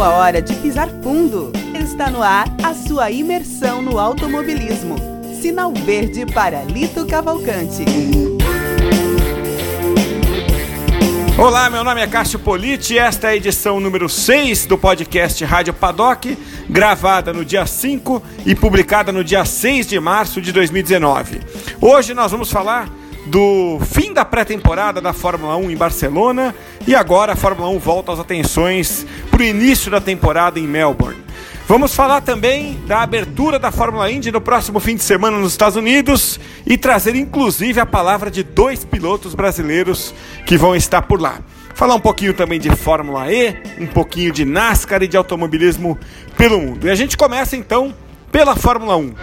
Chegou a hora de pisar fundo. Está no ar a sua imersão no automobilismo. Sinal verde para Lito Cavalcante. Olá, meu nome é Cássio Politi e esta é a edição número 6 do podcast Rádio Paddock, gravada no dia 5 e publicada no dia 6 de março de 2019. Hoje nós vamos falar do fim da pré-temporada da Fórmula 1 em Barcelona e agora a Fórmula 1 volta as atenções para o início da temporada em Melbourne. Vamos falar também da abertura da Fórmula Indy no próximo fim de semana nos Estados Unidos e trazer inclusive a palavra de 2 pilotos brasileiros que vão estar por lá. Falar um pouquinho também de Fórmula E, um pouquinho de NASCAR e de automobilismo pelo mundo. E a gente começa então pela Fórmula 1.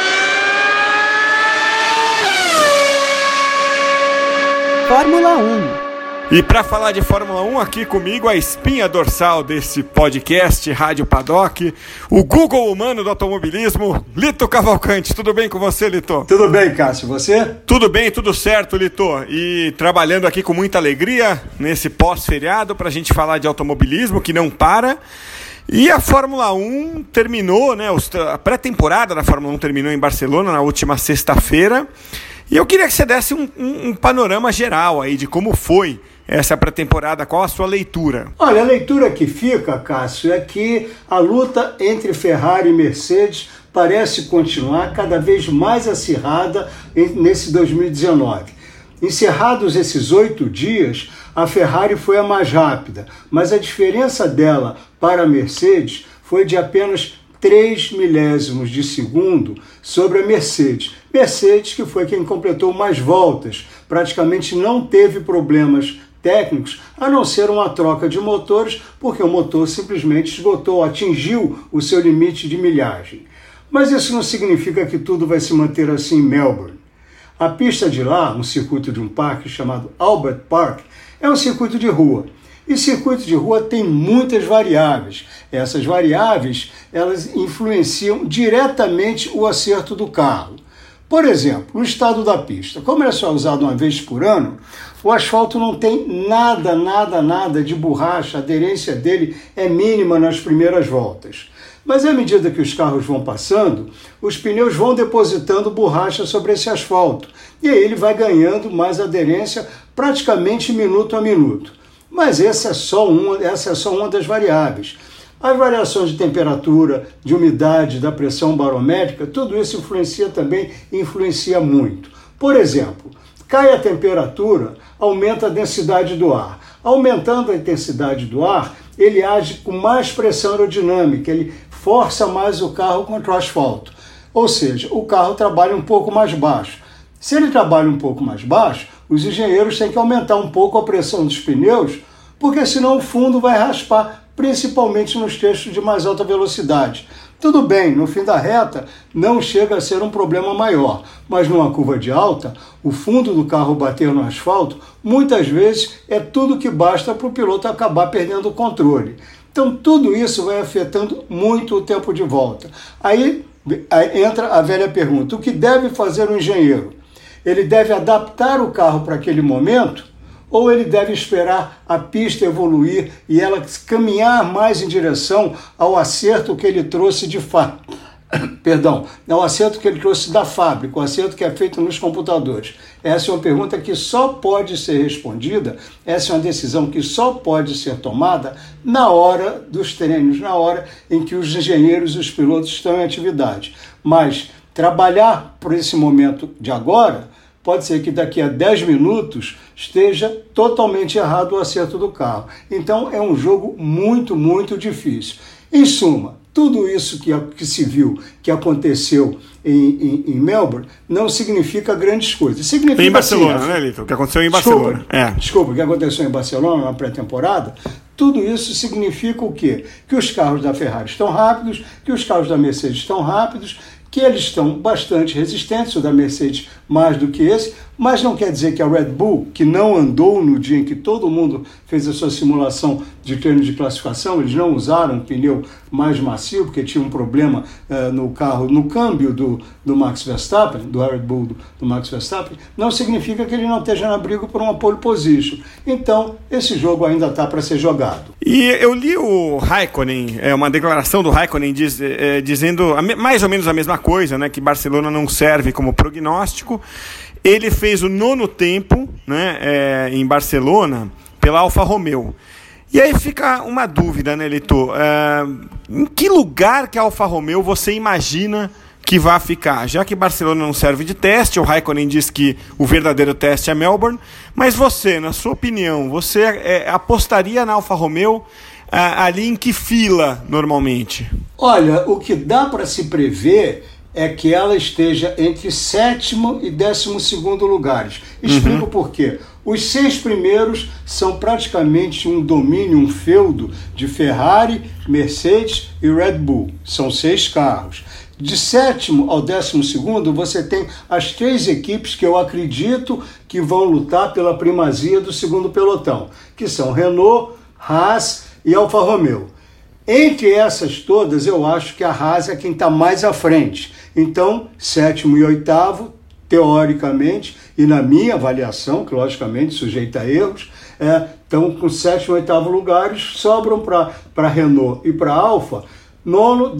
Fórmula 1. E para falar de Fórmula 1, aqui comigo a espinha dorsal desse podcast Rádio Paddock, o Google humano do automobilismo, Lito Cavalcante. Tudo bem com você, Lito? Tudo bem, Cássio. Você? Tudo bem, tudo certo, Lito. E trabalhando aqui com muita alegria nesse pós-feriado para a gente falar de automobilismo que não para. E a Fórmula 1 terminou, né? A pré-temporada da Fórmula 1 terminou em Barcelona na última sexta-feira. E eu queria que você desse um panorama geral aí de como foi essa pré-temporada, qual a sua leitura? Olha, a leitura que fica, Cássio, é que a luta entre Ferrari e Mercedes parece continuar cada vez mais acirrada nesse 2019. Encerrados esses 8 dias, a Ferrari foi a mais rápida, mas a diferença dela para a Mercedes foi de apenas 3 milésimos de segundo sobre a Mercedes. Mercedes, que foi quem completou mais voltas, praticamente não teve problemas técnicos, a não ser uma troca de motores, porque o motor simplesmente esgotou, atingiu o seu limite de milhagem. Mas isso não significa que tudo vai se manter assim em Melbourne. A pista de lá, um circuito de um parque chamado Albert Park, é um circuito de rua. E circuito de rua tem muitas variáveis. Essas variáveis, elas influenciam diretamente o acerto do carro. Por exemplo, o estado da pista. Como ele é só usado uma vez por ano, o asfalto não tem nada de borracha, a aderência dele é mínima nas primeiras voltas. Mas à medida que os carros vão passando, os pneus vão depositando borracha sobre esse asfalto. E aí ele vai ganhando mais aderência praticamente minuto a minuto. Mas essa é só uma das variáveis. As variações de temperatura, de umidade, da pressão barométrica, tudo isso influencia muito. Por exemplo, cai a temperatura, aumenta a densidade do ar. Aumentando a intensidade do ar, ele age com mais pressão aerodinâmica, ele força mais o carro contra o asfalto. Ou seja, o carro trabalha um pouco mais baixo. Se ele trabalha um pouco mais baixo, os engenheiros têm que aumentar um pouco a pressão dos pneus, porque senão o fundo vai raspar, principalmente nos trechos de mais alta velocidade. Tudo bem, no fim da reta não chega a ser um problema maior, mas numa curva de alta, o fundo do carro bater no asfalto, muitas vezes é tudo que basta para o piloto acabar perdendo o controle. Então tudo isso vai afetando muito o tempo de volta. Aí entra a velha pergunta, o que deve fazer o engenheiro? Ele deve adaptar o carro para aquele momento ou ele deve esperar a pista evoluir e ela caminhar mais em direção ao acerto que ele trouxe ao acerto que ele trouxe da fábrica, o acerto que é feito nos computadores? Essa é uma pergunta que só pode ser respondida, essa é uma decisão que só pode ser tomada na hora dos treinos, na hora em que os engenheiros e os pilotos estão em atividade. Mas trabalhar por esse momento de agora, pode ser que daqui a 10 minutos esteja totalmente errado o acerto do carro. Então é um jogo muito difícil. Em suma, tudo isso que se viu, que aconteceu em Melbourne, não significa grandes coisas. Significa em Barcelona, assim, né, Lito? O que aconteceu em Barcelona. Desculpa, o que aconteceu em Barcelona na pré-temporada, tudo isso significa o quê? Que os carros da Ferrari estão rápidos, que os carros da Mercedes estão rápidos, que eles estão bastante resistentes, o da Mercedes mais do que esse, Mas não quer dizer que a Red Bull, que não andou no dia em que todo mundo fez a sua simulação de treino de classificação, eles não usaram um pneu mais macio, porque tinha um problema no carro, no câmbio do Max Verstappen, do Red Bull do Max Verstappen, não significa que ele não esteja na briga por uma pole position. Então, esse jogo ainda está para ser jogado. E eu li o Raikkonen, uma declaração do Raikkonen dizendo mais ou menos a mesma coisa, né, que Barcelona não serve como prognóstico. Ele fez o 9º tempo, né, em Barcelona pela Alfa Romeo. E aí fica uma dúvida, né, Lito? Em que lugar que a Alfa Romeo você imagina que vai ficar? Já que Barcelona não serve de teste, o Raikkonen diz que o verdadeiro teste é Melbourne, mas você, na sua opinião, você apostaria na Alfa Romeo ali em que fila normalmente? Olha, o que dá para se prever é que ela esteja entre 7º e 12º lugares. Explico por quê. Os 6 primeiros são praticamente um domínio, um feudo de Ferrari, Mercedes e Red Bull. São 6 carros. De 7º ao 12º, você tem as 3 equipes que eu acredito que vão lutar pela primazia do segundo pelotão, que são Renault, Haas e Alfa Romeo. Entre essas todas, eu acho que a Haas é quem está mais à frente. Então, 7º e 8º, teoricamente, e na minha avaliação, que logicamente sujeita a erros, estão com 7º e 8º lugares, sobram para Renault e para Alfa, 9º,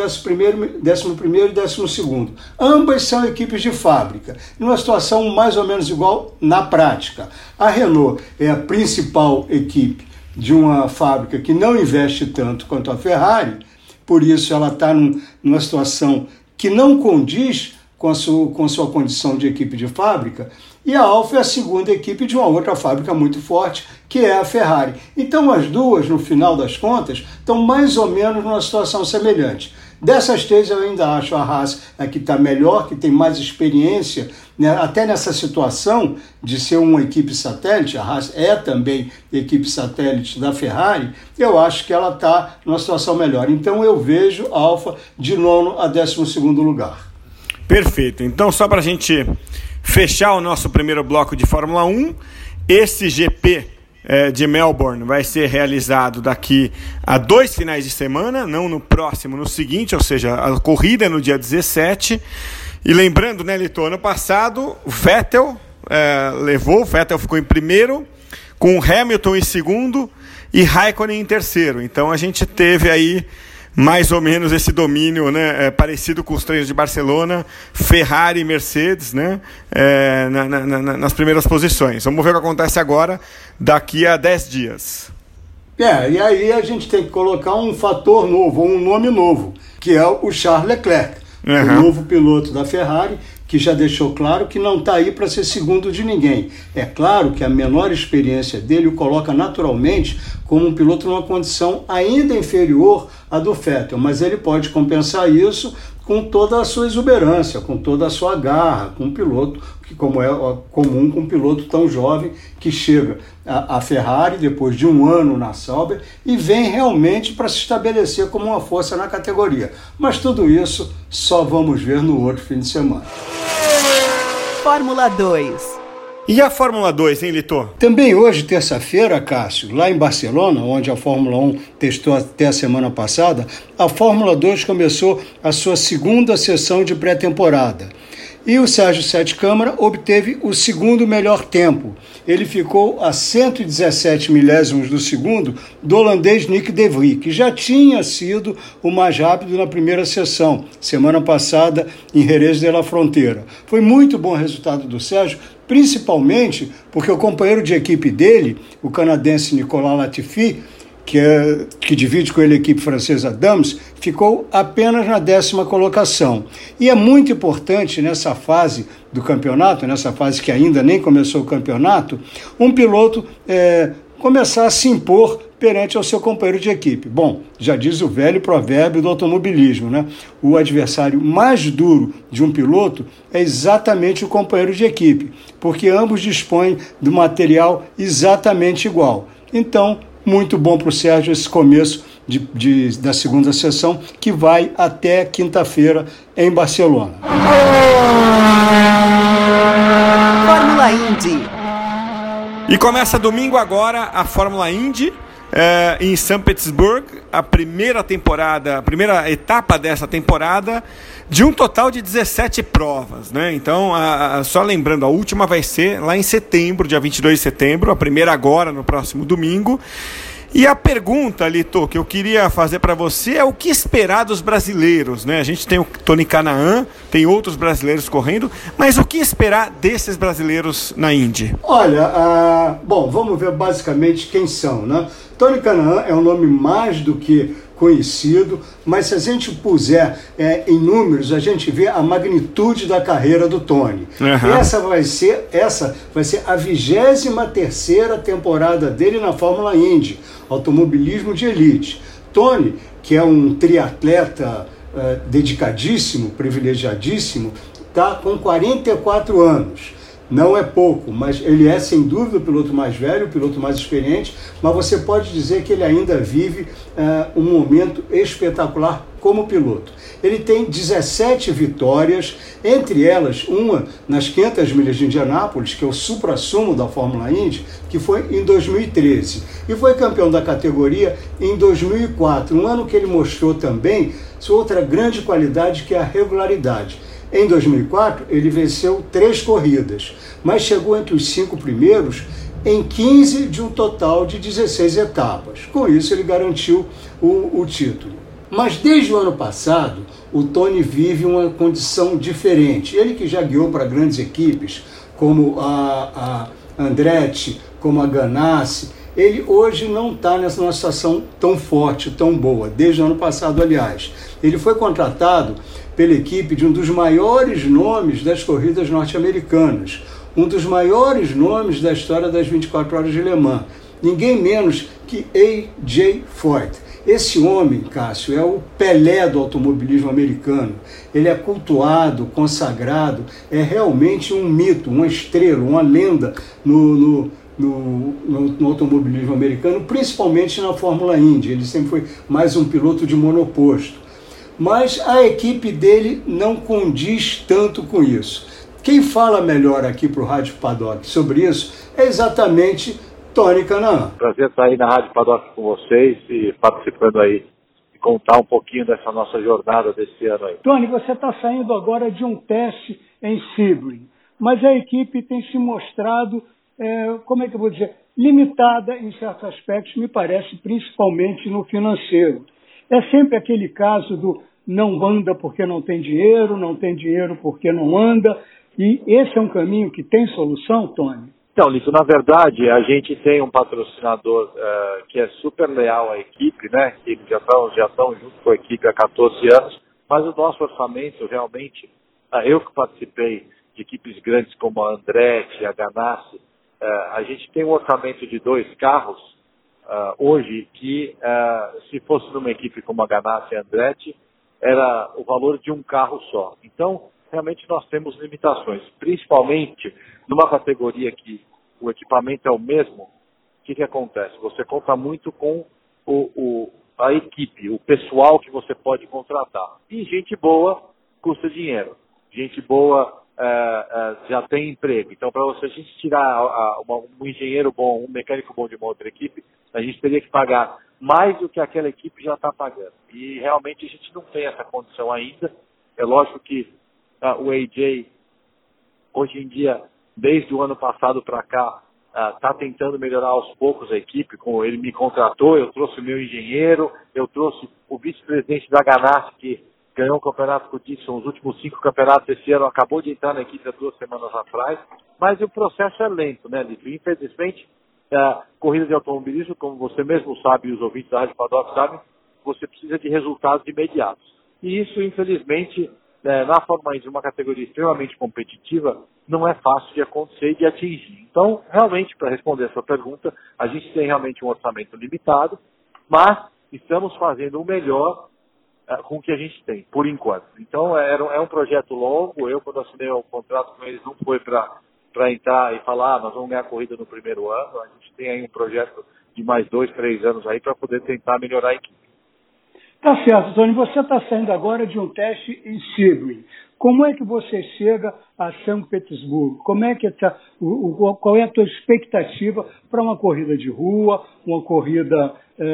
10º, 11º e 12º. Ambas são equipes de fábrica, numa situação mais ou menos igual na prática. A Renault é a principal equipe de uma fábrica que não investe tanto quanto a Ferrari, por isso ela está numa situação que não condiz com sua condição de equipe de fábrica, e a Alfa é a segunda equipe de uma outra fábrica muito forte, que é a Ferrari. Então as duas, no final das contas, estão mais ou menos numa situação semelhante. Dessas 3, eu ainda acho a Haas a que está melhor, que tem mais experiência, né? Até nessa situação de ser uma equipe satélite, a Haas é também equipe satélite da Ferrari, eu acho que ela está numa situação melhor. Então eu vejo a Alfa de 9º a 12º lugar. Perfeito. Então, só para a gente fechar o nosso primeiro bloco de Fórmula 1, esse GP de Melbourne vai ser realizado daqui a 2 finais de semana, não no próximo, no seguinte, ou seja, a corrida é no dia 17. E lembrando, né, Lito, ano passado, o Vettel ficou em primeiro, com Hamilton em segundo e Raikkonen em terceiro. Então a gente teve aí mais ou menos esse domínio, né, parecido com os treinos de Barcelona, Ferrari e Mercedes, né, nas primeiras posições. Vamos ver o que acontece agora, daqui a 10 dias. E aí a gente tem que colocar um fator novo, um nome novo, que é o Charles Leclerc, o novo piloto da Ferrari, que já deixou claro que não está aí para ser segundo de ninguém. É claro que a menor experiência dele o coloca naturalmente como um piloto numa condição ainda inferior à do Vettel, mas ele pode compensar isso com toda a sua exuberância, com toda a sua garra, com um piloto que, como é comum com um piloto tão jovem, que chega à Ferrari depois de um ano na Sauber e vem realmente para se estabelecer como uma força na categoria. Mas tudo isso só vamos ver no outro fim de semana. Fórmula 2. E a Fórmula 2, hein, Lito? Também hoje, terça-feira, Cássio, lá em Barcelona, onde a Fórmula 1 testou até a semana passada, a Fórmula 2 começou a sua segunda sessão de pré-temporada. E o Sérgio Sete Câmara obteve o segundo melhor tempo. Ele ficou a 117 milésimos do segundo do holandês Nick de Vries, que já tinha sido o mais rápido na primeira sessão, semana passada em Jerez de la Frontera. Foi muito bom o resultado do Sérgio, principalmente porque o companheiro de equipe dele, o canadense Nicolas Latifi, que divide com ele a equipe francesa Dams, ficou apenas na 10ª colocação. E é muito importante nessa fase do campeonato, nessa fase que ainda nem começou o campeonato, um piloto começar a se impor perante ao seu companheiro de equipe. Bom, já diz o velho provérbio do automobilismo, né? O adversário mais duro de um piloto é exatamente o companheiro de equipe, porque ambos dispõem do material exatamente igual. Então, muito bom para o Sérgio esse começo da segunda sessão, que vai até quinta-feira em Barcelona. E começa domingo agora a Fórmula Indy em São Petersburgo, a primeira etapa dessa temporada, de um total de 17 provas, né? Então, só lembrando, a última vai ser lá em setembro, dia 22 de setembro, a primeira agora, no próximo domingo. E a pergunta, Lito, que eu queria fazer para você é o que esperar dos brasileiros, né? A gente tem o Tony Kanaan, tem outros brasileiros correndo, mas o que esperar desses brasileiros na Indy? Olha, bom, vamos ver basicamente quem são, né? Tony Kanaan é um nome mais do que conhecido, mas se a gente puser em números, a gente vê a magnitude da carreira do Tony. Uhum. Essa vai ser a 23ª temporada dele na Fórmula Indy, automobilismo de elite. Tony, que é um triatleta dedicadíssimo, privilegiadíssimo, está com 44 anos. Não é pouco, mas ele é sem dúvida o piloto mais velho, o piloto mais experiente, mas você pode dizer que ele ainda vive um momento espetacular como piloto. Ele tem 17 vitórias, entre elas uma nas 500 milhas de Indianápolis, que é o suprassumo da Fórmula Indy, que foi em 2013. E foi campeão da categoria em 2004, um ano que ele mostrou também sua outra grande qualidade, que é a regularidade. Em 2004, ele venceu 3 corridas, mas chegou entre os 5 primeiros em 15 de um total de 16 etapas. Com isso, ele garantiu o título. Mas desde o ano passado, o Tony vive uma condição diferente. Ele que já guiou para grandes equipes, como a Andretti, como a Ganassi, ele hoje não está numa situação tão forte, tão boa, desde o ano passado, aliás. Ele foi contratado pela equipe de um dos maiores nomes das corridas norte-americanas, um dos maiores nomes da história das 24 horas de Le Mans, ninguém menos que A.J. Foyt. Esse homem, Cássio, é o Pelé do automobilismo americano. Ele é cultuado, consagrado, é realmente um mito, uma estrela, uma lenda no automobilismo americano, principalmente na Fórmula Indy. Ele sempre foi mais um piloto de monoposto. Mas a equipe dele não condiz tanto com isso. Quem fala melhor aqui para o Rádio Paddock sobre isso é exatamente Tony Kanaan. Prazer estar aí na Rádio Paddock com vocês e participando aí e contar um pouquinho dessa nossa jornada desse ano aí. Tony, você está saindo agora de um teste em Sebring, mas a equipe tem se mostrado, limitada em certos aspectos, me parece, principalmente no financeiro. É sempre aquele caso do não anda porque não tem dinheiro porque não anda, e esse é um caminho que tem solução, Tony? Então, Lito, na verdade, a gente tem um patrocinador que é super leal à equipe, né? Que já estão junto com a equipe há 14 anos, mas o nosso orçamento, realmente, eu que participei de equipes grandes como a Andretti, a Ganassi, a gente tem um orçamento de 2 carros hoje que, se fosse numa equipe como a Ganassi e a Andretti, era o valor de um carro só. Então, realmente nós temos limitações, principalmente numa categoria que o equipamento é o mesmo. O que acontece? Você conta muito com a equipe, o pessoal que você pode contratar. E gente boa custa dinheiro. Gente boa já tem emprego. Então, para a gente tirar um engenheiro bom, um mecânico bom de uma outra equipe, a gente teria que pagar mais do que aquela equipe já está pagando. E realmente a gente não tem essa condição ainda. É lógico que o AJ, hoje em dia, desde o ano passado para cá, está tentando melhorar aos poucos a equipe. Como ele me contratou, eu trouxe o meu engenheiro, eu trouxe o vice-presidente da Ganassi, que ganhou o campeonato com o Dixon, os últimos 5 campeonatos esse ano, acabou de entrar na equipe há 2 semanas atrás. Mas o processo é lento, né, Lito? Infelizmente, corrida de automobilismo, como você mesmo sabe e os ouvintes da Rádio Paddock sabem, você precisa de resultados imediatos. E isso, infelizmente, na Fórmula Indy, uma categoria extremamente competitiva, não é fácil de acontecer e de atingir. Então, realmente, para responder a sua pergunta, a gente tem realmente um orçamento limitado, mas estamos fazendo o melhor com o que a gente tem, por enquanto. Então, é um projeto longo. Eu, quando assinei o contrato com eles, não foi para entrar e falar, nós vamos ganhar a corrida no primeiro ano. A gente tem aí um projeto de mais 2, 3 anos aí para poder tentar melhorar a equipe. Tá certo, Tony. Você está saindo agora de um teste em Sebring. Como é que você chega a São Petersburgo? Como é que qual é a tua expectativa para uma corrida de rua, uma corrida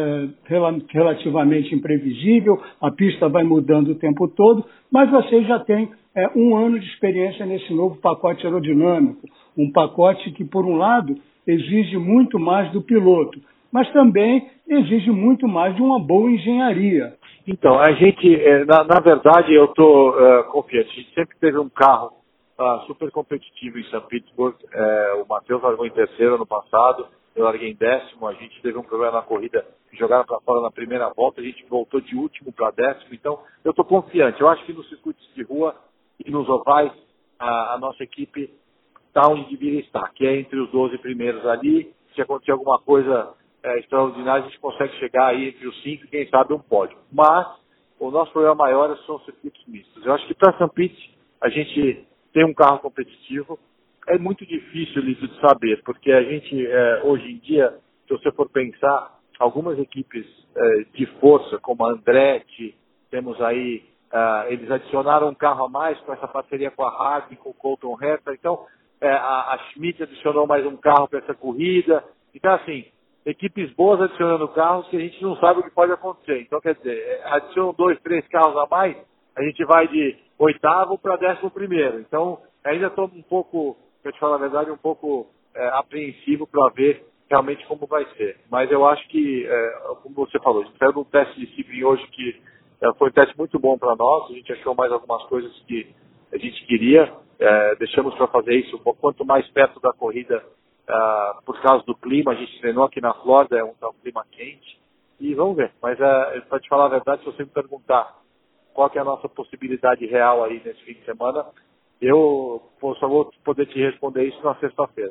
relativamente imprevisível? A pista vai mudando o tempo todo, mas você já tem um ano de experiência nesse novo pacote aerodinâmico, um pacote que, por um lado, exige muito mais do piloto, mas também exige muito mais de uma boa engenharia. Então, a gente, na verdade, eu estou confiante. A gente sempre teve um carro super competitivo em São Petersburgo. O Matheus largou em terceiro ano passado, eu larguei em 10º. A gente teve um problema na corrida, jogaram para fora na primeira volta, a gente voltou de último para 10º. Então, eu estou confiante. Eu acho que nos circuitos de rua e nos ovais, a nossa equipe está onde deveria estar, que é entre os 12 primeiros ali. Se acontecer alguma coisa extraordinária, a gente consegue chegar aí entre os 5 e quem sabe um pódio. Mas o nosso problema maior são os circuitos mistos. Eu acho que para São Pete a gente tem um carro competitivo. É muito difícil isso de saber, porque a gente, hoje em dia, se você for pensar, algumas equipes de força, como a Andretti, temos aí, eles adicionaram um carro a mais com essa parceria com a Harding, com o Colton Herta. Então, a Schmidt adicionou mais um carro para essa corrida. Então, assim, equipes boas adicionando carros que a gente não sabe o que pode acontecer. Então, quer dizer, adicionam 2, 3 carros a mais, a gente vai de 8º para 11º. Então, ainda estou um pouco, para te falar a verdade, um pouco apreensivo para ver realmente como vai ser. Mas eu acho que, como você falou, a gente saiu de um teste de Sebring hoje que foi um teste muito bom para nós. A gente achou mais algumas coisas que a gente queria. Deixamos para fazer isso quanto mais perto da corrida, por causa do clima. A gente treinou aqui na Flórida, é um clima quente, e vamos ver. Mas para te falar a verdade, se você me perguntar qual que é a nossa possibilidade real aí nesse fim de semana, eu só vou poder te responder isso na sexta-feira.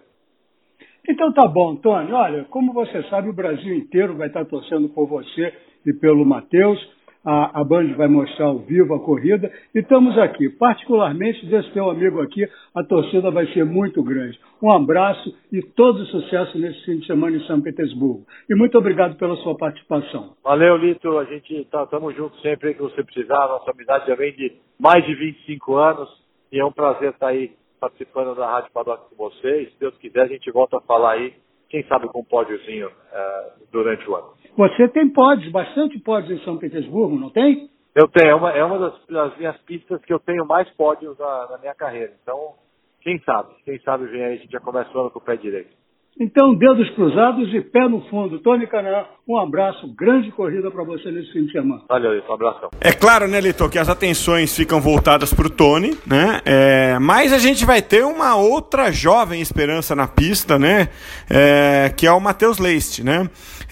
Então tá bom, Tony. Olha, como você sabe, o Brasil inteiro vai estar torcendo por você e pelo Matheus. A Band vai mostrar ao vivo a corrida e estamos aqui. Particularmente desse teu amigo aqui, a torcida vai ser muito grande. Um abraço e todo sucesso nesse fim de semana em São Petersburgo. E muito obrigado pela sua participação. Valeu, Lito. A gente estamos juntos sempre que você precisar. Nossa amizade já vem de mais de 25 anos e é um prazer estar aí participando da Rádio Paddock com vocês. Se Deus quiser, a gente volta a falar aí, quem sabe com um pódiozinho durante o ano. Você tem pódios, bastante pódios em São Petersburgo, não tem? Eu tenho, é uma das minhas pistas que eu tenho mais pódios na minha carreira. Então, quem sabe vem aí, a gente já começa o ano com o pé direito. Então, dedos cruzados e pé no fundo. Tony Kanaan, um abraço, grande corrida para você nesse fim de semana. Valeu, Lito, um abração. É claro, né, Lito, que as atenções ficam voltadas para o Tony, né? Mas a gente vai ter uma outra jovem esperança na pista, né? Que é o Matheus Leist, né?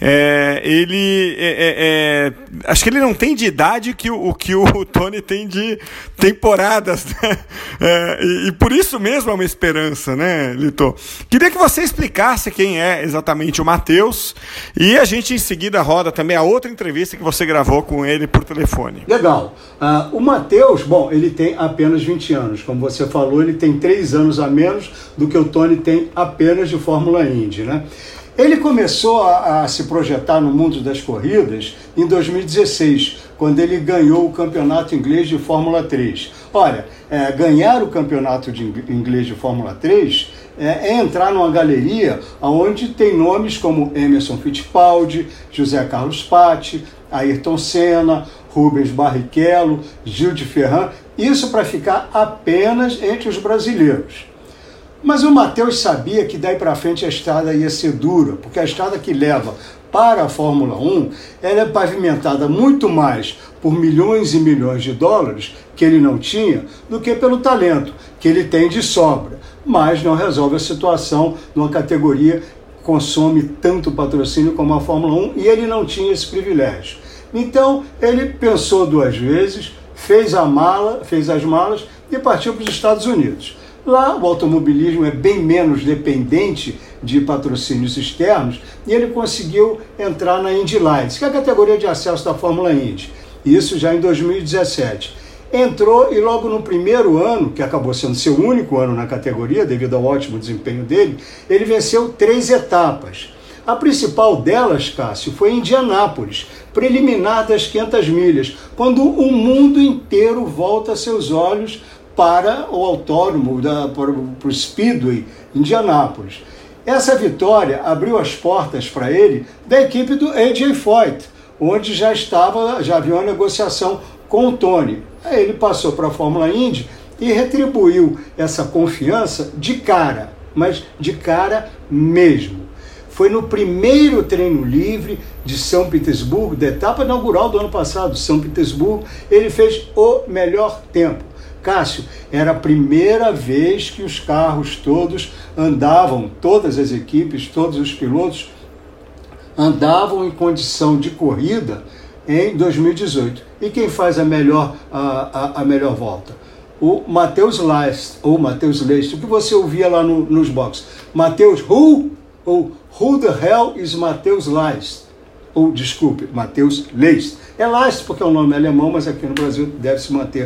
Acho que ele não tem de idade o que o Tony tem de temporadas, né? E por isso mesmo é uma esperança, né, Lito? Queria que você explicasse quem é exatamente o Matheus e a gente em seguida roda também a outra entrevista que você gravou com ele por telefone. Legal. O Matheus, bom, ele tem apenas 20 anos. Como você falou, ele tem 3 anos a menos do que o Tony tem apenas de Fórmula Indy, né? Ele começou a se projetar no mundo das corridas em 2016, quando ele ganhou o campeonato inglês de Fórmula 3. Olha, ganhar o campeonato inglês de Fórmula 3 é entrar numa galeria onde tem nomes como Emerson Fittipaldi, José Carlos Patti, Ayrton Senna, Rubens Barrichello, Gil de Ferran, isso para ficar apenas entre os brasileiros. Mas o Matheus sabia que daí para frente a estrada ia ser dura, porque a estrada que leva para a Fórmula 1, ela é pavimentada muito mais por milhões e milhões de dólares, que ele não tinha, do que pelo talento, que ele tem de sobra. Mas não resolve a situação numa categoria que consome tanto patrocínio como a Fórmula 1, e ele não tinha esse privilégio. Então, ele pensou 2 vezes, fez as malas e partiu para os Estados Unidos. Lá, o automobilismo é bem menos dependente de patrocínios externos e ele conseguiu entrar na Indy Lights, que é a categoria de acesso da Fórmula Indy. Isso já em 2017. Entrou e logo no primeiro ano, que acabou sendo seu único ano na categoria, devido ao ótimo desempenho dele, ele venceu 3 etapas. A principal delas, Cássio, foi em Indianápolis, preliminar das 500 milhas, quando o mundo inteiro volta seus olhos para o autódromo, para o Speedway Indianápolis. Essa vitória abriu as portas para ele da equipe do AJ Foyt, onde já havia uma negociação com o Tony. Aí ele passou para a Fórmula Indy e retribuiu essa confiança de cara, mas de cara mesmo. Foi no primeiro treino livre de São Petersburgo, da etapa inaugural do ano passado, São Petersburgo, ele fez o melhor tempo. Cássio, era a primeira vez que os carros todos andavam, todas as equipes, todos os pilotos andavam em condição de corrida em 2018. E quem faz a melhor volta? O Matheus Leist, ou Matheus Leist, o que você ouvia lá nos boxes. Matheus Who? Ou Who the hell is Matheus Leist? Ou, desculpe, Matheus Leist. É Leist porque é um nome alemão, mas aqui no Brasil deve-se manter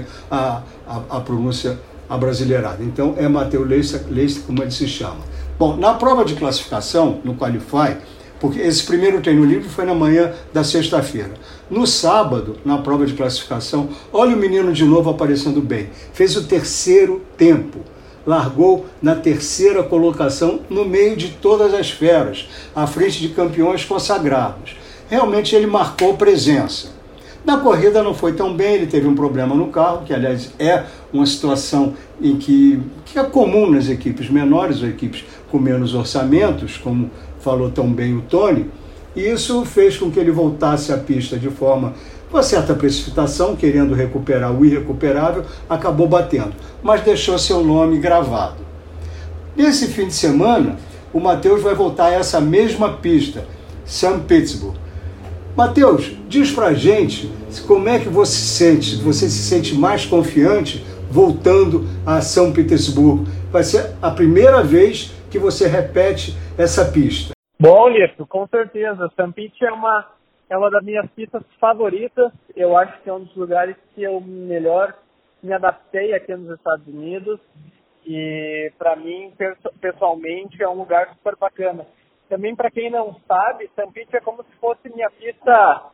a pronúncia abrasileirada. Então é Matheus Leist, como ele se chama. Bom, na prova de classificação, no Qualify, porque esse primeiro treino livre foi na manhã da sexta-feira. No sábado, na prova de classificação, olha o menino de novo aparecendo bem. Fez o terceiro tempo. Largou na terceira colocação no meio de todas as feras, à frente de campeões consagrados. Realmente ele marcou presença. Na corrida não foi tão bem, ele teve um problema no carro, que aliás é uma situação em que é comum nas equipes menores ou equipes com menos orçamentos, como falou tão bem o Tony, e isso fez com que ele voltasse à pista de forma, com certa precipitação, querendo recuperar o irrecuperável, acabou batendo, mas deixou seu nome gravado. Nesse fim de semana, o Matheus vai voltar a essa mesma pista, São Petersburgo. Matheus, diz pra gente como é que você se sente mais confiante voltando a São Petersburgo. Vai ser a primeira vez que você repete essa pista. Bom, Lito, com certeza. São Pete é uma das minhas pistas favoritas. Eu acho que é um dos lugares que eu melhor me adaptei aqui nos Estados Unidos. E para mim, pessoalmente, é um lugar super bacana. Também, para quem não sabe, São Pete é como se fosse minha pista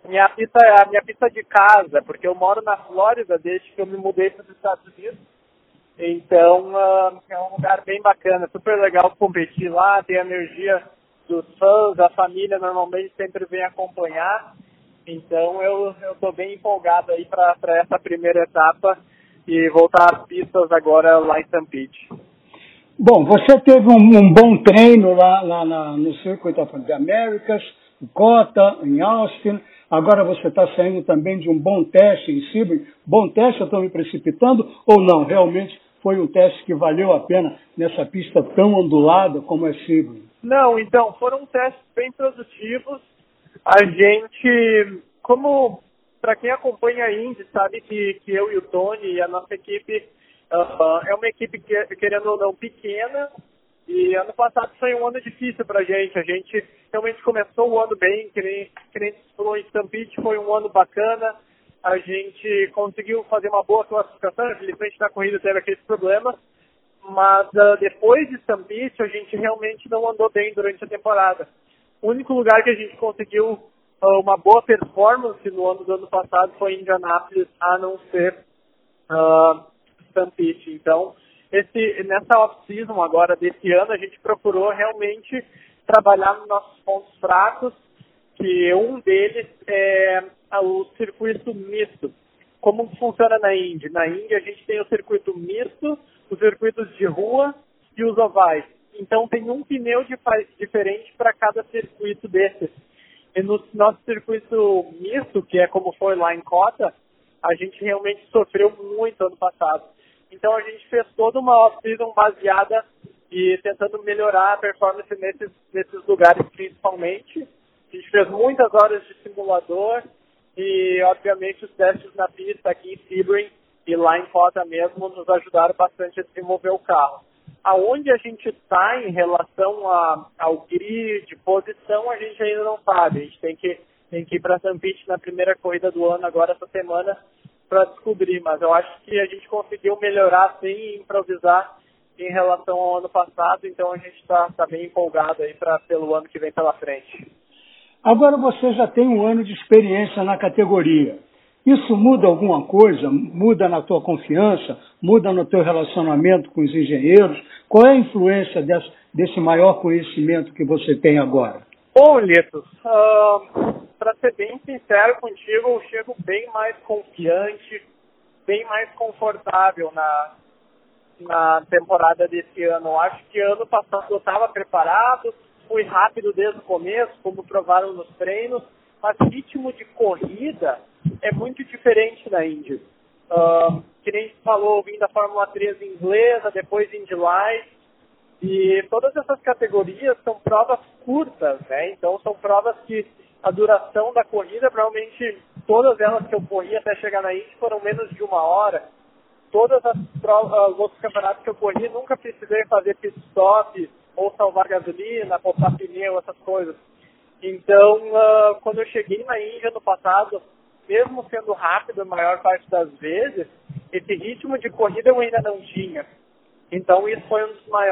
de casa, porque eu moro na Flórida desde que eu me mudei para os Estados Unidos. Então, é um lugar bem bacana, super legal competir lá, tem a energia dos fãs, a família normalmente sempre vem acompanhar. Então, eu estou bem empolgado aí para essa primeira etapa e voltar às pistas agora lá em São Pete. Bom, você teve um bom treino lá no Circuit of the Americas, em Cota, em Austin. Agora você está saindo também de um bom teste em Sebring. Bom teste, eu estou me precipitando ou não? Realmente foi um teste que valeu a pena nessa pista tão ondulada como é Sebring? Não, então, foram testes bem produtivos. A gente, como para quem acompanha a Indy, sabe que eu e o Tony e a nossa equipe é uma equipe, querendo ou não, pequena. E ano passado foi um ano difícil pra gente. A gente realmente começou o ano bem, que nem falou em São Pete, foi um ano bacana. A gente conseguiu fazer uma boa classificação, infelizmente na corrida teve aqueles problemas. Mas depois de São Pete, a gente realmente não andou bem durante a temporada. O único lugar que a gente conseguiu uma boa performance no ano do ano passado foi em Indianápolis, a não ser São Pete. Então, nessa off-season agora desse ano, a gente procurou realmente trabalhar nos nossos pontos fracos, que um deles é o circuito misto. Como funciona na Indy? Na Indy a gente tem o circuito misto, os circuitos de rua e os ovais. Então tem um pneu diferente para cada circuito desses. E no nosso circuito misto, que é como foi lá em Cota, a gente realmente sofreu muito ano passado. Então a gente fez toda uma off-season baseada e tentando melhorar a performance nesses lugares principalmente. A gente fez muitas horas de simulador e, obviamente, os testes na pista aqui em Sebring e lá em Cota mesmo nos ajudaram bastante a desenvolver o carro. Aonde a gente está em relação ao grid, posição, a gente ainda não sabe. A gente tem que ir para São Pete na primeira corrida do ano agora essa semana para descobrir, mas eu acho que a gente conseguiu melhorar sem improvisar em relação ao ano passado, então a gente está bem empolgado aí pelo ano que vem pela frente. Agora você já tem um ano de experiência na categoria. Isso muda alguma coisa? Muda na tua confiança? Muda no teu relacionamento com os engenheiros? Qual é a influência desse maior conhecimento que você tem agora? Bom, Litos, para ser bem sincero contigo, eu chego bem mais confiante, bem mais confortável na temporada desse ano. Eu acho que ano passado eu estava preparado, fui rápido desde o começo, como provaram nos treinos, mas o ritmo de corrida é muito diferente na Indy. Que nem você falou, vim da Fórmula 3 inglesa, depois Indy Light, e todas essas categorias são provas curtas, né? Então são provas que a duração da corrida, provavelmente todas elas que eu corri até chegar na Indy foram menos de 1 hora. Todas as outros campeonatos que eu corri, nunca precisei fazer pit stop, ou salvar gasolina, poupar pneu, essas coisas. Então, quando eu cheguei na Índia no passado, mesmo sendo rápido a maior parte das vezes, esse ritmo de corrida eu ainda não tinha. Então, isso foi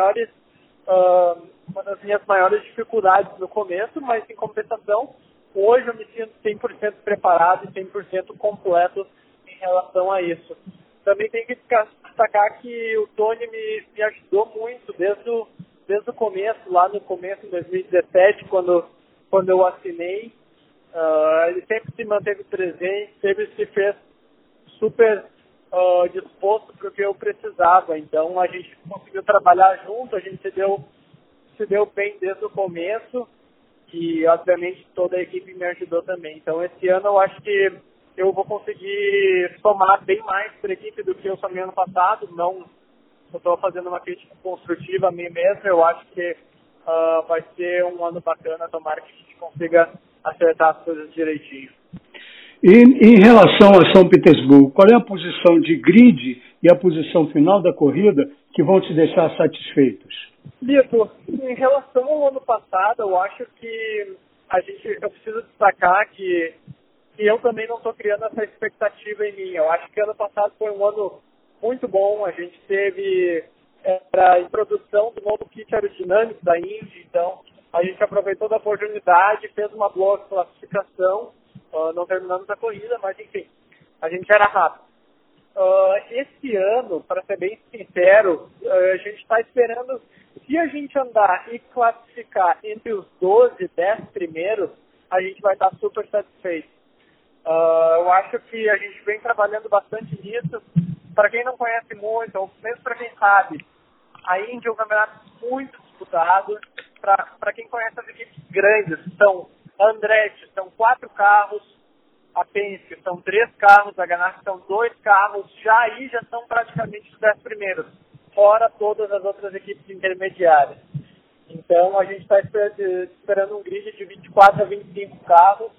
uma das minhas maiores dificuldades no começo, mas em compensação, hoje eu me sinto 100% preparado e 100% completo em relação a isso. Também tem que destacar que o Tony me ajudou muito desde o começo, lá no começo, em 2017, quando eu assinei. Ele sempre se manteve presente, sempre se fez super disposto para o que eu precisava. Então a gente conseguiu trabalhar junto, a gente se deu bem desde o começo e obviamente toda a equipe me ajudou também. Então esse ano eu acho que eu vou conseguir somar bem mais para a equipe do que eu somei ano passado. Não estou fazendo uma crítica construtiva a mim mesmo, eu acho que vai ser um ano bacana, tomara que a gente consiga acertar as coisas direitinho. E em relação a São Petersburgo, qual é a posição de grid e a posição final da corrida que vão te deixar satisfeitos? Lito, em relação ao ano passado, eu acho que eu preciso destacar que eu também não estou criando essa expectativa em mim. Eu acho que ano passado foi um ano muito bom, a gente teve a introdução do novo kit aerodinâmico da Indy, então a gente aproveitou da oportunidade, fez uma boa classificação, não terminamos a corrida, mas enfim, a gente era rápido. Esse ano, para ser bem sincero, a gente está esperando, se a gente andar e classificar entre os 12, 10 primeiros, a gente vai estar super satisfeito. Eu acho que a gente vem trabalhando bastante nisso. Para quem não conhece muito, ou mesmo para quem sabe, a Indy é um campeonato muito disputado. Para quem conhece as equipes grandes, são Andretti, são 4 carros, a Penske são 3 carros, a Ganassi são 2 carros, já são praticamente os 10 primeiros, fora todas as outras equipes intermediárias. Então a gente está esperando um grid de 24 a 25 carros,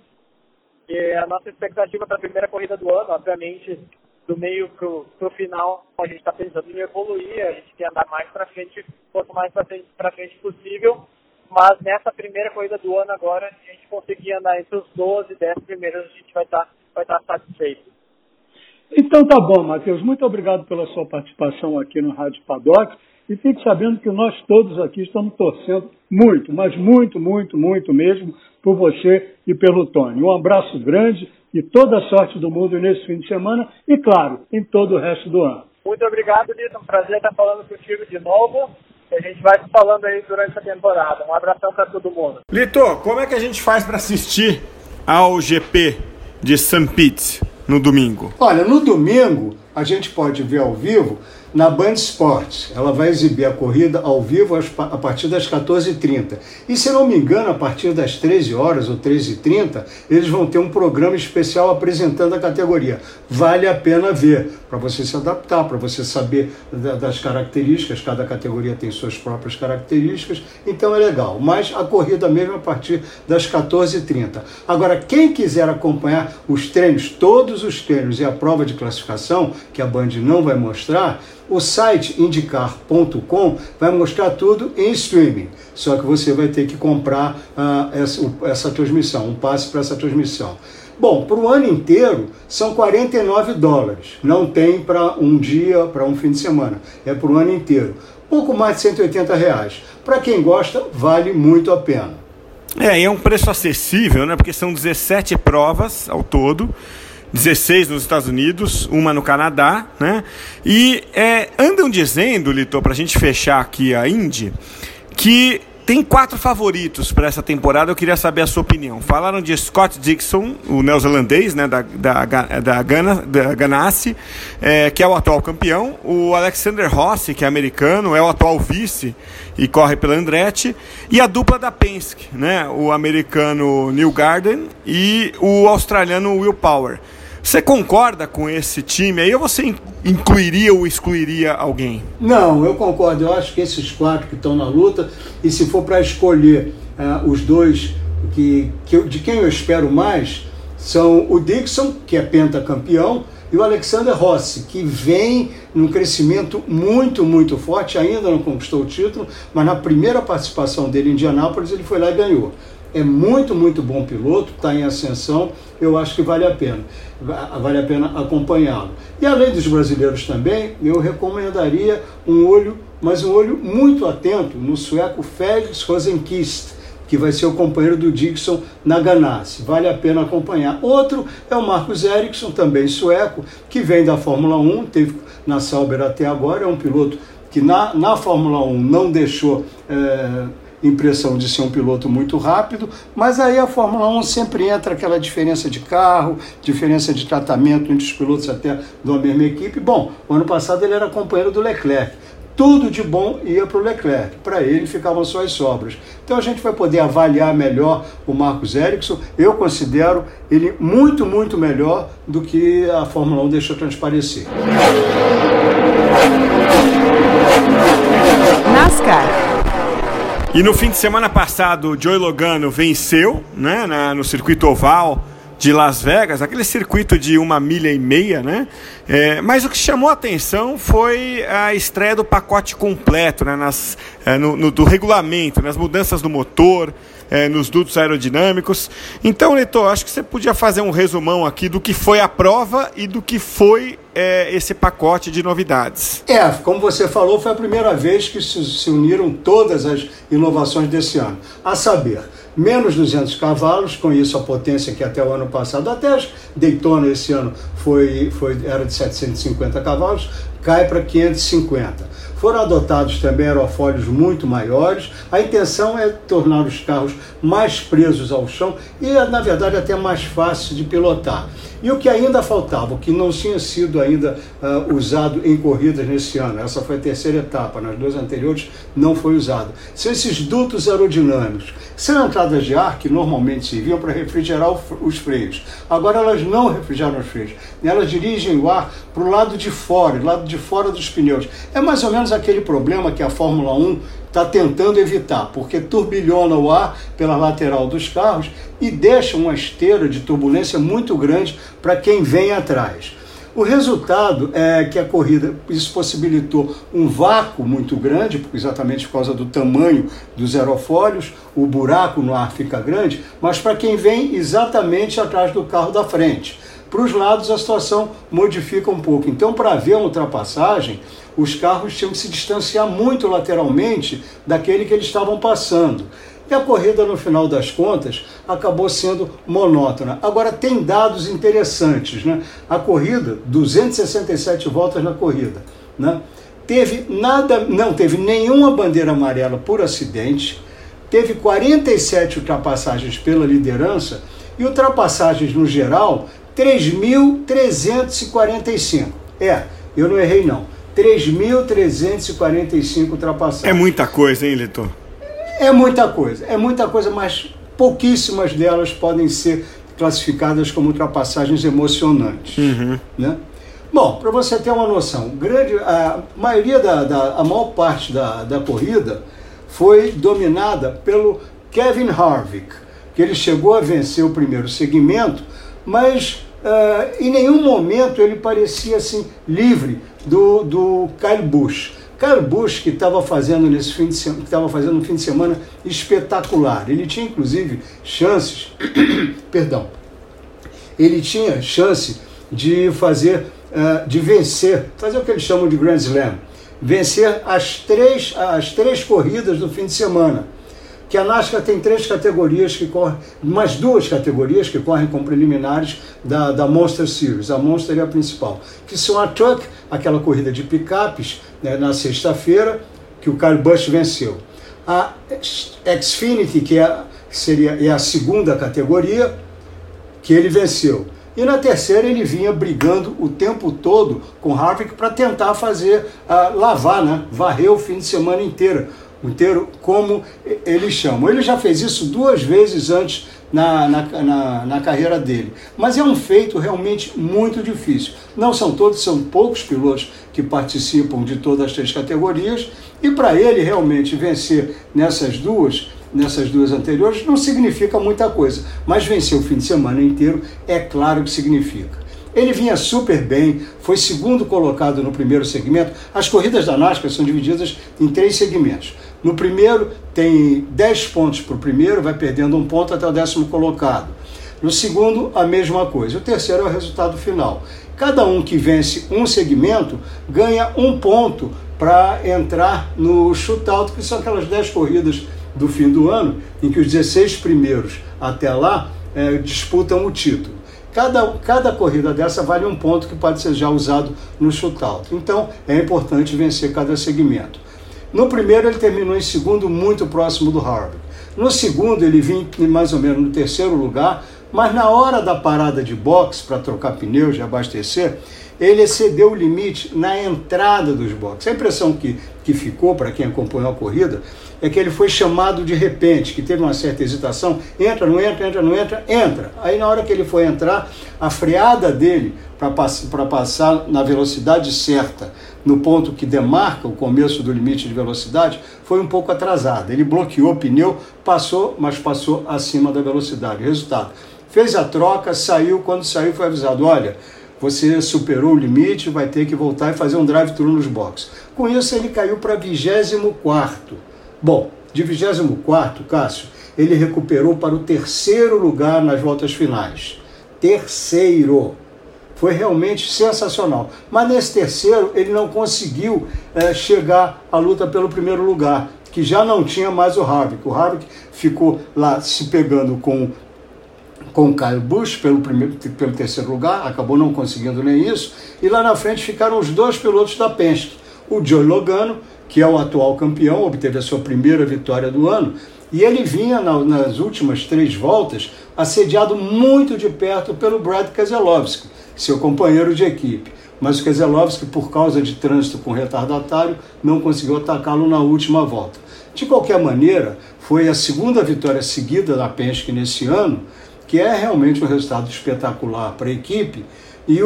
e a nossa expectativa para a primeira corrida do ano, obviamente, do meio para o final, a gente está pensando em evoluir, a gente quer andar mais para frente, quanto mais para frente possível, mas nessa primeira corrida do ano agora, se a gente conseguir andar entre os 12 e 10 primeiros, a gente vai estar satisfeito. Então tá bom, Matheus, muito obrigado pela sua participação aqui no Rádio Paddock, e fique sabendo que nós todos aqui estamos torcendo muito, mas muito, muito, muito mesmo, por você e pelo Tony. Um abraço grande e toda a sorte do mundo nesse fim de semana e, claro, em todo o resto do ano. Muito obrigado, Lito. Um prazer estar falando contigo de novo. E a gente vai se falando aí durante a temporada. Um abração para todo mundo. Lito, como é que a gente faz para assistir ao GP de St. Pete no domingo? Olha, no domingo a gente pode ver ao vivo na Band Esportes. Ela vai exibir a corrida ao vivo a partir das 14h30. E, se não me engano, a partir das 13 horas ou 13h30, eles vão ter um programa especial apresentando a categoria. Vale a pena ver, para você se adaptar, para você saber das características. Cada categoria tem suas próprias características, então é legal. Mas a corrida mesmo a partir das 14h30. Agora, quem quiser acompanhar os treinos, todos os treinos e a prova de classificação, que a Band não vai mostrar, o site IndyCar.com vai mostrar tudo em streaming, só que você vai ter que comprar essa transmissão, um passe para essa transmissão. Bom, para o ano inteiro são $49, não tem para um dia, para um fim de semana, é para o ano inteiro. Pouco mais de R$180. Para quem gosta, vale muito a pena. E é um preço acessível, né? Porque são 17 provas ao todo. 16 nos Estados Unidos, uma no Canadá, né? E andam dizendo, Litor, para a gente fechar aqui a Indy, que tem 4 favoritos para essa temporada. Eu queria saber a sua opinião. Falaram de Scott Dixon, o neozelandês, né, da Ganassi, que é o atual campeão. O Alexander Rossi, que é americano, é o atual vice e corre pela Andretti. E a dupla da Penske, né, o americano Neil Garden e o australiano Will Power. Você concorda com esse time aí ou você incluiria ou excluiria alguém? Não, eu concordo. Eu acho que esses 4 que estão na luta, e se for para escolher os 2 de quem eu espero mais, são o Dixon, que é pentacampeão, e o Alexander Rossi, que vem num crescimento muito, muito forte, ainda não conquistou o título, mas na primeira participação dele em Indianápolis ele foi lá e ganhou. É muito, muito bom piloto, está em ascensão, eu acho que vale a pena acompanhá-lo. E além dos brasileiros também, eu recomendaria um olho muito atento no sueco Felix Rosenqvist, que vai ser o companheiro do Dixon na Ganassi. Vale a pena acompanhar. Outro é o Marcus Ericsson, também sueco, que vem da Fórmula 1, teve na Sauber até agora, é um piloto que na Fórmula 1 não deixou impressão de ser um piloto muito rápido, mas aí a Fórmula 1 sempre entra aquela diferença de carro, diferença de tratamento entre os pilotos até de uma mesma equipe. Bom, o ano passado ele era companheiro do Leclerc. Tudo de bom ia para o Leclerc, para ele ficavam só as sobras. Então a gente vai poder avaliar melhor o Marcus Ericsson. Eu considero ele muito, muito melhor do que a Fórmula 1 deixou transparecer. NASCAR. E no fim de semana passado, o Joey Logano venceu, né, no circuito oval de Las Vegas, aquele circuito de 1,5 milha, né? Mas o que chamou a atenção foi a estreia do pacote completo, né, do regulamento, nas mudanças do motor, nos dutos aerodinâmicos. Então, Litor, acho que você podia fazer um resumão aqui do que foi a prova e do que foi esse pacote de novidades. Como você falou, foi a primeira vez que se uniram todas as inovações desse ano. A saber, menos 200 cavalos, com isso a potência que até o ano passado, até as Daytona esse ano era de 750 cavalos, cai para 550. Foram adotados também aerofólios muito maiores. A intenção é tornar os carros mais presos ao chão e, na verdade, até mais fácil de pilotar. E o que ainda faltava, o que não tinha sido ainda usado em corridas nesse ano, essa foi a terceira etapa, nas 2 anteriores não foi usado, são esses dutos aerodinâmicos. São entradas de ar que normalmente serviam para refrigerar os freios. Agora elas não refrigeram os freios, elas dirigem o ar para o lado de fora dos pneus. É mais ou menos aquele problema que a Fórmula 1 está tentando evitar, porque turbilhona o ar pela lateral dos carros e deixa uma esteira de turbulência muito grande para quem vem atrás. O resultado é que a corrida, isso possibilitou um vácuo muito grande, exatamente por causa do tamanho dos aerofólios, o buraco no ar fica grande, mas para quem vem exatamente atrás do carro da frente. Para os lados a situação modifica um pouco. Então, para haver uma ultrapassagem, os carros tinham que se distanciar muito lateralmente daquele que eles estavam passando. E a corrida, no final das contas, acabou sendo monótona. Agora, tem dados interessantes, né? A corrida, 267 voltas na corrida, né? Não teve nenhuma bandeira amarela por acidente, teve 47 ultrapassagens pela liderança e ultrapassagens no geral, 3.345. Eu não errei não. 3.345 ultrapassagens. É muita coisa, hein, Litor? É muita coisa, mas pouquíssimas delas podem ser classificadas como ultrapassagens emocionantes. Né? Bom, para você ter uma noção, a maior parte da corrida foi dominada pelo Kevin Harvick, que ele chegou a vencer o primeiro segmento, mas em nenhum momento ele parecia assim livre do Kyle Busch. Kyle Busch, que estava fazendo um fim de semana espetacular. Ele tinha inclusive chances, ele tinha chance de vencer, fazer o que eles chamam de Grand Slam, vencer as três corridas do fim de semana. que a NASCAR tem três categorias que correm, mais duas categorias que correm com preliminares da Monster Series. A Monster é a principal, que são a Truck, aquela corrida de picapes, né, na sexta-feira, que o Kyle Busch venceu. A Xfinity, que é a segunda categoria, que ele venceu. E na terceira ele vinha brigando o tempo todo com Harvick para tentar fazer, lavar, né, varrer o fim de semana inteiro, como eles chamam. Ele já fez isso 2 vezes antes na carreira dele. Mas é um feito realmente muito difícil. Não são todos, são poucos pilotos que participam de todas as 3 categorias. E para ele realmente vencer nessas duas anteriores não significa muita coisa. Mas vencer o fim de semana inteiro é claro que significa. Ele vinha super bem, foi segundo colocado no primeiro segmento. As corridas da NASCAR são divididas em 3 segmentos. No primeiro tem 10 pontos para o primeiro, vai perdendo 1 ponto até o 10º colocado. No segundo, a mesma coisa. O terceiro é o resultado final. Cada um que vence um segmento ganha 1 ponto para entrar no shootout, que são aquelas 10 corridas do fim do ano, em que os 16 primeiros até lá disputam o título. Cada corrida dessa vale 1 ponto que pode ser já usado no shootout. Então é importante vencer cada segmento. No primeiro ele terminou em segundo, muito próximo do Harvick. No segundo ele vinha mais ou menos no 3º lugar, mas na hora da parada de boxe para trocar pneus e abastecer, ele excedeu o limite na entrada dos boxes. A impressão que ficou para quem acompanhou a corrida é que ele foi chamado de repente, que teve uma certa hesitação, entra, não entra, entra, não entra, entra. Aí na hora que ele foi entrar, a freada dele para passar na velocidade certa, no ponto que demarca o começo do limite de velocidade, foi um pouco atrasada. Ele bloqueou o pneu, passou, mas passou acima da velocidade. Resultado, fez a troca, saiu, quando saiu foi avisado, olha, você superou o limite, vai ter que voltar e fazer um drive-thru nos boxes. Com isso ele caiu para 24º. Bom, de 24º, Cássio, ele recuperou para o 3º lugar nas voltas finais. 3º. Foi realmente sensacional. Mas nesse 3º ele não conseguiu chegar à luta pelo 1º lugar, que já não tinha mais o Harvick. O Harvick ficou lá se pegando com o Kyle Busch pelo 3º lugar, acabou não conseguindo nem isso, e lá na frente ficaram os 2 pilotos da Penske, o Joey Logano, que é o atual campeão, obteve a sua primeira vitória do ano, e ele vinha nas últimas 3 voltas assediado muito de perto pelo Brad Keselowski, seu companheiro de equipe. Mas o Keselowski, por causa de trânsito com retardatário, não conseguiu atacá-lo na última volta. De qualquer maneira, foi a 2ª vitória seguida da Penske nesse ano, que é realmente um resultado espetacular para a equipe, e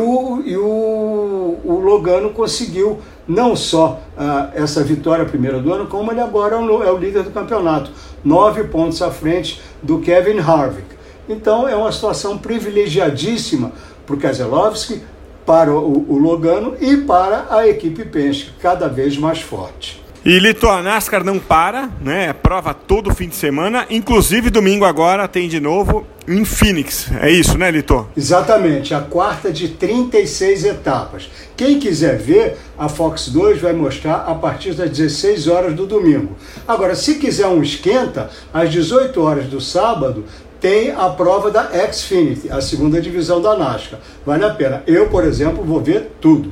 o Logano conseguiu não só essa vitória primeira do ano, como ele agora é o líder do campeonato, 9 pontos à frente do Kevin Harvick. Então é uma situação privilegiadíssima para o Keselowski, para o Logano e para a equipe Penske, cada vez mais forte. E Lito, a NASCAR não para, né? Prova todo fim de semana, inclusive domingo agora tem de novo em Phoenix. É isso, né, Lito? Exatamente, a 4ª de 36 etapas. Quem quiser ver, a Fox 2 vai mostrar a partir das 16 horas do domingo. Agora, se quiser um esquenta, às 18 horas do sábado, tem a prova da Xfinity, a 2ª divisão da NASCAR. Vale a pena. Eu, por exemplo, vou ver tudo.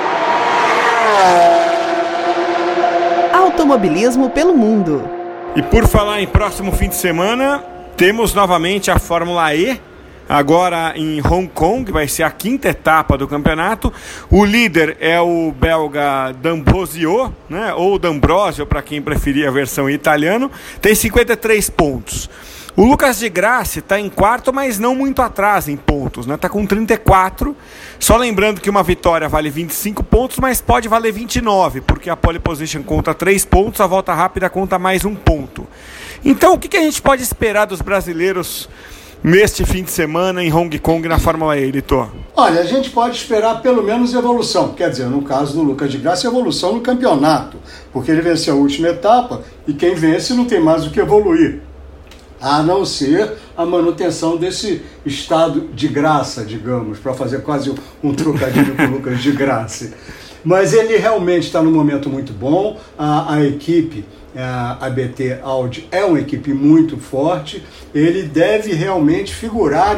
Automobilismo pelo mundo. E por falar em próximo fim de semana, temos novamente a Fórmula E, agora em Hong Kong, vai ser a 5ª etapa do campeonato. O líder é o belga D'Ambrosio, né? Ou D'Ambrosio, para quem preferir a versão em italiano, tem 53 pontos. O Lucas de Grassi está em 4º, mas não muito atrás em pontos, né? Está com 34. Só lembrando que uma vitória vale 25 pontos, mas pode valer 29, porque a pole position conta 3 pontos, a volta rápida conta mais 1 ponto. Então, o que a gente pode esperar dos brasileiros neste fim de semana em Hong Kong na Fórmula E, Lito? Olha, a gente pode esperar pelo menos evolução. Quer dizer, no caso do Lucas de Grassi, evolução no campeonato, porque ele venceu a última etapa e quem vence não tem mais o que evoluir, a não ser a manutenção desse estado de graça, digamos, para fazer quase um trocadilho com o Lucas de Grassi. Mas ele realmente está num momento muito bom, a equipe, a ABT Audi é uma equipe muito forte, ele deve realmente figurar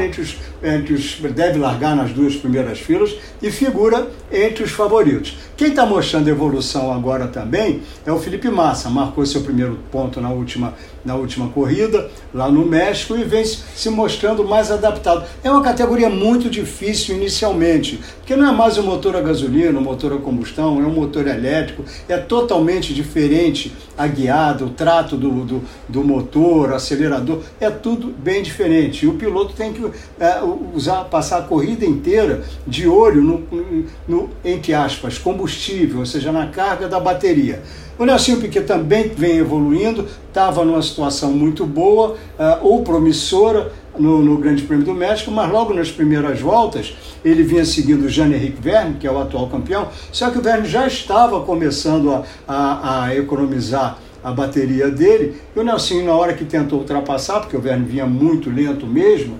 deve largar nas 2 primeiras filas e figura entre os favoritos. Quem está mostrando evolução agora também é o Felipe Massa, marcou seu primeiro ponto na última corrida, lá no México, e vem se mostrando mais adaptado. É uma categoria muito difícil inicialmente, porque não é mais um motor a gasolina, um motor a combustão, é um motor elétrico, é totalmente diferente a guiada, o trato do motor, acelerador, é tudo bem diferente. E o piloto tem que passar a corrida inteira de olho no entre aspas, combustível, ou seja, na carga da bateria. O Nelsinho Piquet também vem evoluindo, estava numa situação muito boa ou promissora no Grande Prêmio do México, mas logo nas primeiras voltas ele vinha seguindo o Jean-Éric Vergne, que é o atual campeão, só que o Vergne já estava começando a economizar a bateria dele, e o Nelsinho, na hora que tentou ultrapassar, porque o Vergne vinha muito lento mesmo,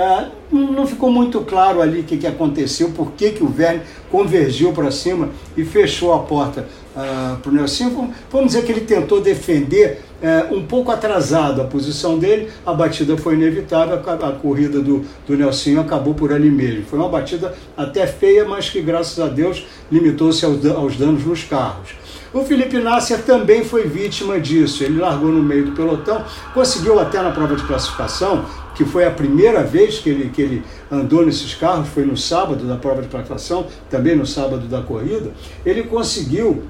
não ficou muito claro ali o que aconteceu, por que o Vergne convergiu para cima e fechou a porta para o Nelsinho. Vamos dizer que ele tentou defender um pouco atrasado a posição dele, a batida foi inevitável, a corrida do Nelsinho acabou por ali mesmo. Foi uma batida até feia, mas que graças a Deus limitou-se aos danos nos carros. O Felipe Nasser também foi vítima disso, ele largou no meio do pelotão, conseguiu até na prova de classificação, que foi a primeira vez que ele andou nesses carros, foi no sábado da prova de classificação, também no sábado da corrida, ele conseguiu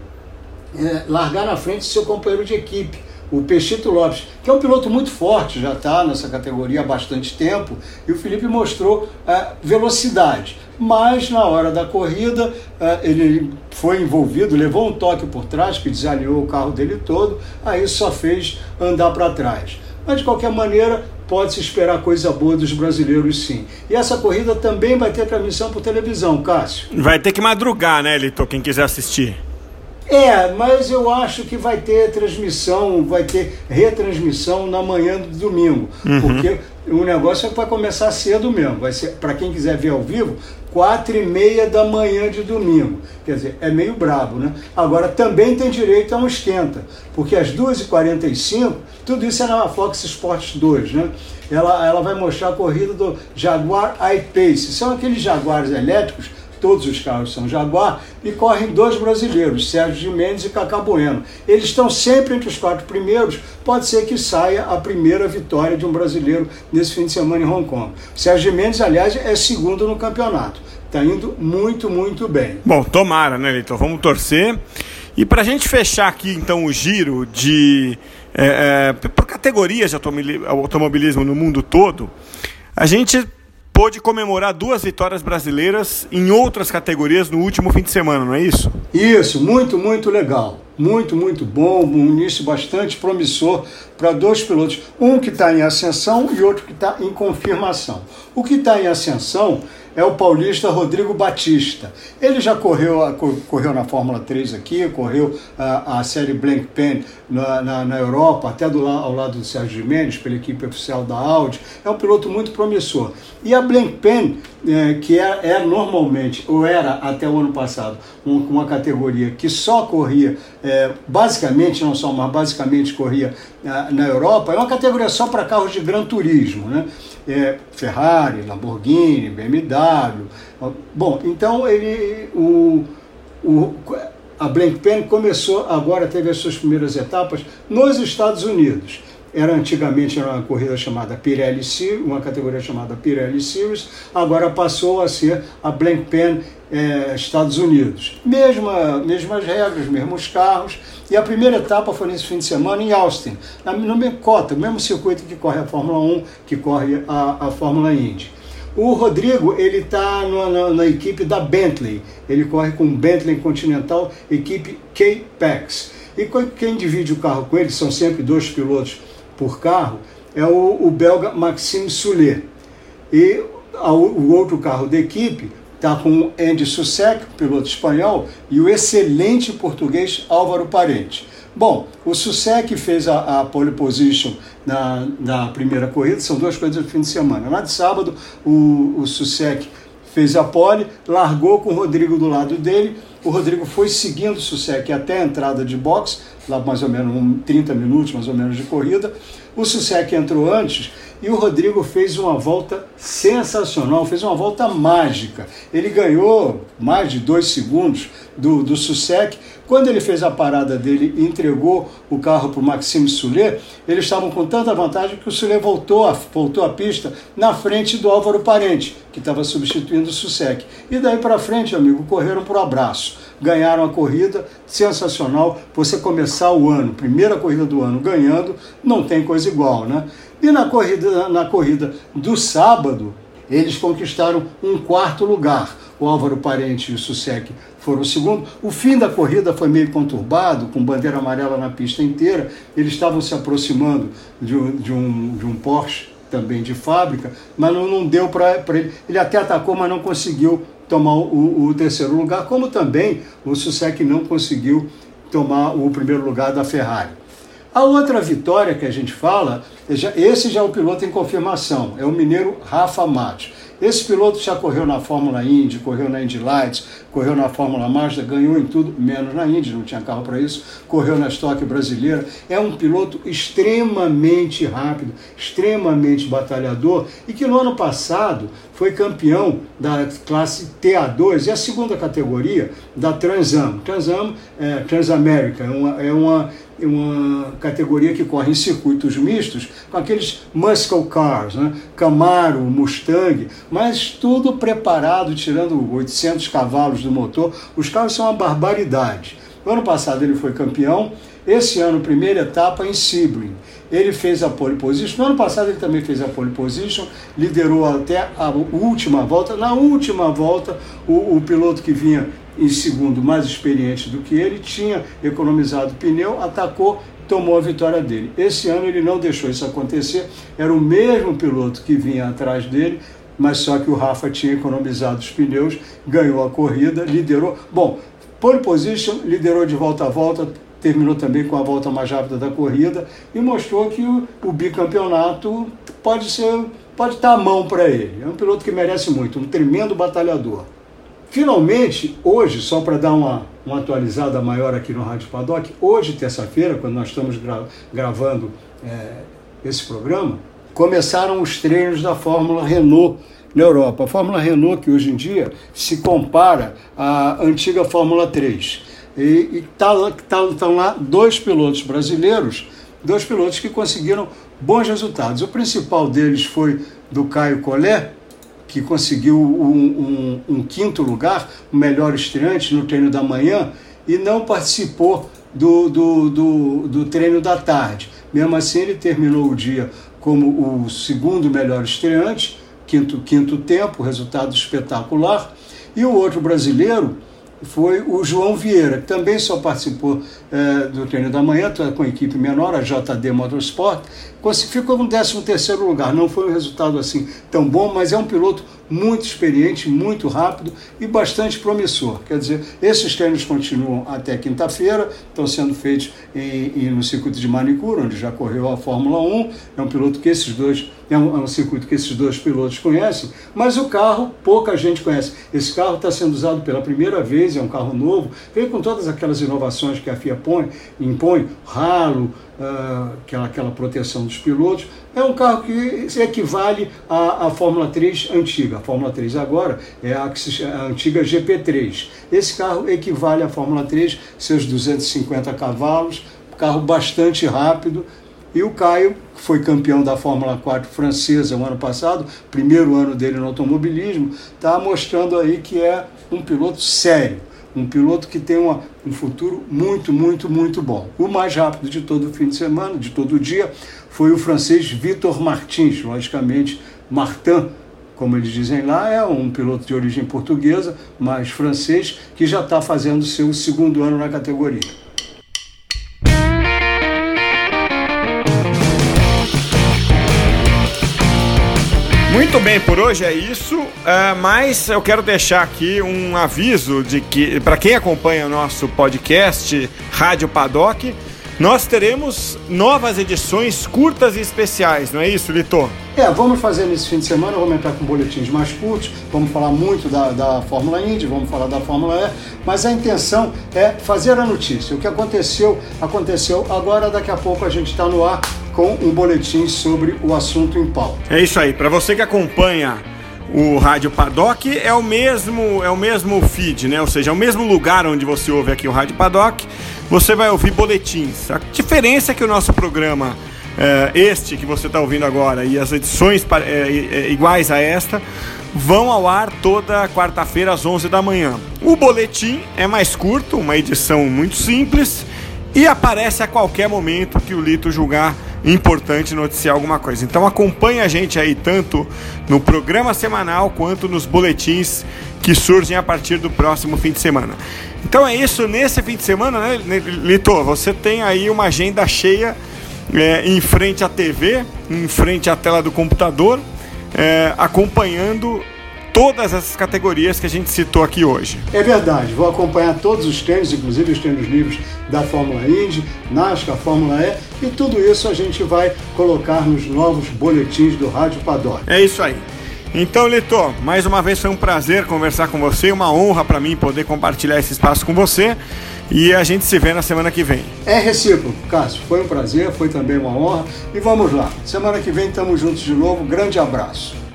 largar na frente do seu companheiro de equipe, o Pechito Lopes, que é um piloto muito forte, já está nessa categoria há bastante tempo, e o Felipe mostrou velocidade. Mas na hora da corrida ele foi envolvido, levou um toque por trás que desalinhou o carro dele todo, aí só fez andar para trás. Mas de qualquer maneira pode-se esperar coisa boa dos brasileiros, sim. E essa corrida também vai ter transmissão por televisão, Cássio. Vai ter que madrugar, né, Lito, quem quiser assistir. Mas eu acho que vai ter transmissão, vai ter retransmissão na manhã do domingo, porque o negócio vai começar cedo mesmo, vai ser, para quem quiser ver ao vivo, 4h30 da manhã de domingo, quer dizer, é meio brabo, né? Agora também tem direito a um esquenta, porque às 2h45, tudo isso é na Fox Sports 2, né? Ela vai mostrar a corrida do Jaguar I-Pace, são aqueles Jaguares elétricos, todos os carros são Jaguar, e correm 2 brasileiros, Sérgio Mendes e Cacá Bueno. Eles estão sempre entre os 4 primeiros, pode ser que saia a primeira vitória de um brasileiro nesse fim de semana em Hong Kong. Sérgio Mendes, aliás, é segundo no campeonato. Está indo muito, muito bem. Bom, tomara, né, Leitor? Vamos torcer. E para a gente fechar aqui, então, o giro por categorias de automobilismo no mundo todo, a gente pôde comemorar 2 vitórias brasileiras em outras categorias no último fim de semana, não é isso? Isso, muito, muito legal. Muito, muito bom, um início bastante promissor para 2 pilotos. Um que está em ascensão e outro que está em confirmação. O que está em ascensão é o paulista Rodrigo Batista. Ele já correu na Fórmula 3 aqui, correu a série Blancpain na Europa, até ao lado do Sérgio Mendes, pela equipe oficial da Audi. É um piloto muito promissor. E a Blancpain, que normalmente, ou era até o ano passado, uma categoria que só corria, basicamente, não só, mas basicamente corria na Europa, é uma categoria só para carros de gran turismo, né? Ferrari, Lamborghini, BMW. Bom, então a Blancpain começou, agora teve as suas primeiras etapas nos Estados Unidos. Antigamente era uma corrida chamada Pirelli Series, uma categoria chamada Pirelli Series, agora passou a ser a Blancpain Estados Unidos. Mesmas regras, mesmos carros, e a primeira etapa foi nesse fim de semana em Austin, no Mecota, mesmo circuito que corre a Fórmula 1, que corre a Fórmula Indy. O Rodrigo, ele está na equipe da Bentley, ele corre com Bentley Continental, equipe K-Pax. E quem divide o carro com ele, são sempre 2 pilotos por carro, é o belga Maxime Soulet. E o outro carro da equipe está com o Andy Soucek, piloto espanhol, e o excelente português Álvaro Parente. Bom, o Soucek fez a pole position na primeira corrida, são 2 corridas do fim de semana. Na de sábado, o Soucek fez a pole, largou com o Rodrigo do lado dele, o Rodrigo foi seguindo o Soucek até a entrada de boxe, lá mais ou menos 30 minutos mais ou menos de corrida. O Soucek entrou antes e o Rodrigo fez uma volta sensacional, fez uma volta mágica. Ele ganhou mais de 2 segundos do Soucek. Quando ele fez a parada dele e entregou o carro para o Maxime Soulet, eles estavam com tanta vantagem que o Soulet voltou à pista na frente do Álvaro Parente, que estava substituindo o Soucek. E daí para frente, amigo, correram para o abraço. Ganharam a corrida, sensacional. Você começar o ano, primeira corrida do ano ganhando, não tem coisa igual, né? E na corrida do sábado, eles conquistaram um 4º lugar. O Álvaro Parente e o Soucek foram o segundo. O fim da corrida foi meio conturbado, com bandeira amarela na pista inteira. Eles estavam se aproximando de um Porsche, também de fábrica, mas não deu para ele. Ele até atacou, mas não conseguiu tomar o 3º lugar, como também o Soucek não conseguiu tomar o 1º lugar da Ferrari. A outra vitória que a gente fala, esse já é o piloto em confirmação, é o mineiro Rafa Matos. Esse piloto já correu na Fórmula Indy, correu na Indy Lights, correu na Fórmula Mazda, ganhou em tudo, menos na Indy, não tinha carro para isso, correu na Stock brasileira. É um piloto extremamente rápido, extremamente batalhador e que no ano passado foi campeão da classe TA2, é a segunda categoria da Trans Am. Transamérica, é uma categoria que corre em circuitos mistos com aqueles muscle cars, né? Camaro, Mustang, mas tudo preparado, tirando 800 cavalos do motor. Os carros são uma barbaridade. No ano passado ele foi campeão, esse ano primeira etapa em Sebring. Ele fez a pole position, no ano passado ele também fez a pole position, liderou até a última volta. Na última volta, o piloto que vinha em segundo, mais experiente do que ele, tinha economizado pneu, atacou, tomou a vitória dele. Esse ano ele não deixou isso acontecer, era o mesmo piloto que vinha atrás dele, mas só que o Rafa tinha economizado os pneus, ganhou a corrida, liderou. Bom, pole position, liderou de volta a volta, terminou também com a volta mais rápida da corrida e mostrou que o bicampeonato pode estar à mão para ele. É um piloto que merece muito, um tremendo batalhador. Finalmente, hoje, só para dar uma atualizada maior aqui no Rádio Paddock, hoje, terça-feira, quando nós estamos gravando esse programa, começaram os treinos da Fórmula Renault na Europa. A Fórmula Renault, que hoje em dia se compara à antiga Fórmula 3. E estão lá 2 pilotos brasileiros, 2 pilotos que conseguiram bons resultados. O principal deles foi do Caio Collet, que conseguiu um 5º lugar, o melhor estreante no treino da manhã, e não participou do treino da tarde. Mesmo assim, ele terminou o dia como o 2º melhor estreante, quinto tempo, resultado espetacular. E o outro brasileiro foi o João Vieira, que também só participou do treino da manhã, com a equipe menor, a JD Motorsport, ficou no 13º lugar. Não foi um resultado assim tão bom, mas é um piloto muito experiente, muito rápido e bastante promissor. Quer dizer, esses treinos continuam até quinta-feira, estão sendo feitos no circuito de Manicure, onde já correu a Fórmula 1. É um piloto que é um circuito que esses 2 pilotos conhecem, mas o carro pouca gente conhece. Esse carro está sendo usado pela primeira vez, é um carro novo, veio com todas aquelas inovações que a FIA impõe, halo, aquela proteção dos pilotos. É um carro que equivale à Fórmula 3 antiga. A Fórmula 3 agora é a antiga GP3. Esse carro equivale à Fórmula 3, seus 250 cavalos, carro bastante rápido. E o Caio, que foi campeão da Fórmula 4 francesa no ano passado, primeiro ano dele no automobilismo, está mostrando aí que é um piloto sério, um piloto que tem um futuro muito, muito, muito bom. O mais rápido de todo o fim de semana, de todo o dia, foi o francês Victor Martins, logicamente Martin, como eles dizem lá, é um piloto de origem portuguesa, mas francês, que já está fazendo seu 2º ano na categoria. Muito bem, por hoje é isso, mas eu quero deixar aqui um aviso de que, para quem acompanha o nosso podcast Rádio Paddock, nós teremos novas edições curtas e especiais, não é isso, Lito? Vamos fazer nesse fim de semana, vamos entrar com boletins mais curtos, vamos falar muito da Fórmula Indy, vamos falar da Fórmula E, mas a intenção é fazer a notícia. O que aconteceu, agora daqui a pouco a gente está no ar com um boletim sobre o assunto em pauta. É isso aí, para você que acompanha o Rádio Paddock, é o mesmo feed, né? Ou seja, é o mesmo lugar onde você ouve aqui o Rádio Paddock, você vai ouvir boletins. A diferença é que o nosso programa, este que você está ouvindo agora, e as edições iguais a esta, vão ao ar toda quarta-feira às 11 da manhã. O boletim é mais curto, uma edição muito simples, e aparece a qualquer momento que o Lito julgar importante noticiar alguma coisa. Então acompanhe a gente aí tanto no programa semanal quanto nos boletins que surgem a partir do próximo fim de semana. Então é isso, nesse fim de semana, né, Lito? Você tem aí uma agenda cheia em frente à TV, em frente à tela do computador, acompanhando todas essas categorias que a gente citou aqui hoje. É verdade, vou acompanhar todos os treinos, inclusive os treinos livres da Fórmula Indy, NASCAR, Fórmula E, e tudo isso a gente vai colocar nos novos boletins do Rádio Paddock. É isso aí. Então, Lito, mais uma vez foi um prazer conversar com você, uma honra para mim poder compartilhar esse espaço com você, e a gente se vê na semana que vem. É recíproco, Cássio, foi um prazer, foi também uma honra, e vamos lá, semana que vem estamos juntos de novo, grande abraço.